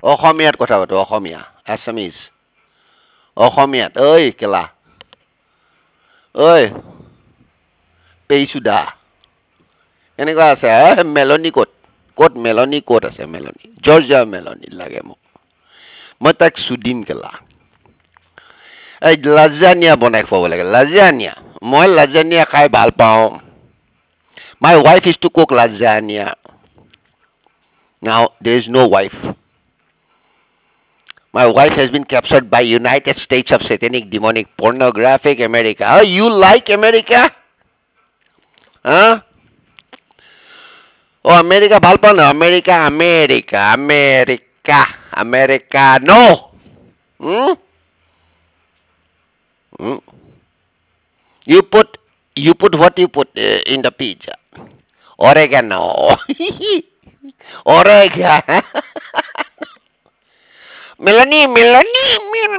অসমীয়াত কথা পাতো, অসমীয়া, আছামিজ। অসমীয়াত, ঐ কেলা, ঐ পেইচুদা, এনেকুৱা আছে। মেলনি ক'ত? ক'ত মেলনি ক'ত আছে মেলনি? জৰ্জিয়া মেলনি লাগে মোক। মই তাক চুদিম কেলা। এই লাজানিয়া বনাই খুৱাব লাগে, লাজানিয়া। মই লাজানিয়া খাই ভাল পাওঁ। My wife is to cook lasagna. Now there is no wife. My wife has been captured by United States of Satanic, Demonic, Pornographic America. Oh, you like America? Huh? Oh, America ভাল পাও না? America, America, America, Americano. Hmm? Hmm? You put you put what you put in the pizza? Oregano. Oregano. Melanie, Melanie,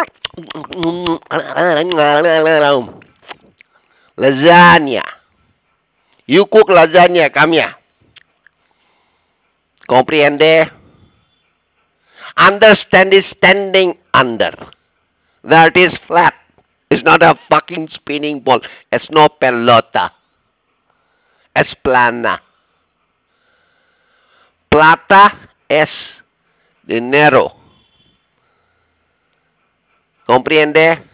lasagna. You cook lasagna, come here. Comprehende? Understand is standing under. That is flat. It's not a fucking spinning ball. Es no pelota. Es plana. Plata es dinero. Comprehende?